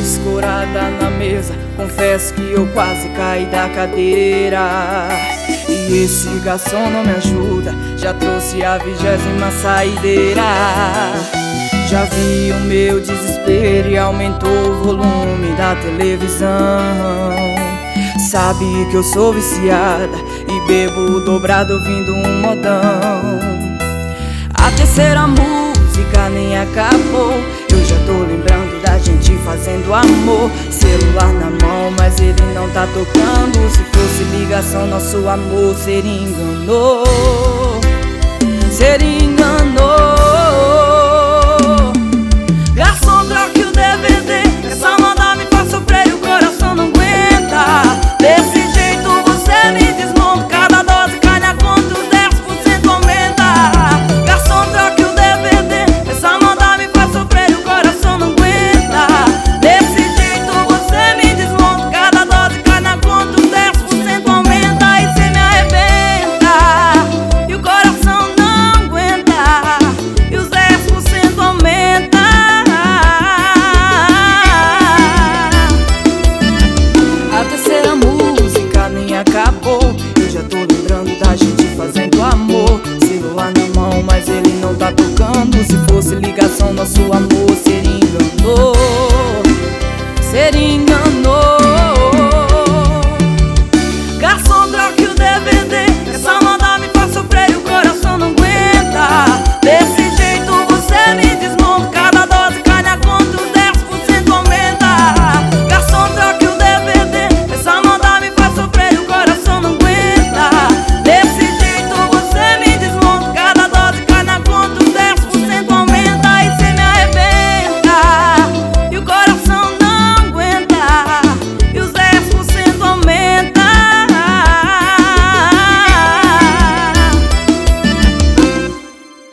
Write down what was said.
escorada na mesa, confesso que eu quase caí da cadeira. E esse garçom não me ajuda, já trouxe a 20ª saideira. Já vi o meu desespero e aumentou o volume da televisão. Sabe que eu sou viciada e bebo dobrado ouvindo um modão. A terceira música nem acabou, eu já tô lembrando da gente fazendo amor. Celular na mão, mas ele não tá tocando. Se fosse ligação, nosso amor seria enganou. Seria enganou. Garçom, troque o DVD, essa moda me faz sofrer e o coração não aguenta. Desse jeito você me desmonta, cada dose cai na conta, os 10% aumenta. Garçom, troque o DVD, essa moda me faz sofrer e o coração não aguenta. Desse jeito você me desmonta, cada dose cai na conta, os 10% aumenta. E cê me arrebenta, e o coração não aguenta, e os 10% aumenta. A terceira música nem acabou, eu já tô lembrando da gente fazendo amor. Celular na mão, mas ele não tá tocando. Se fosse ligação, nosso amor seria enganou. Seria enganou.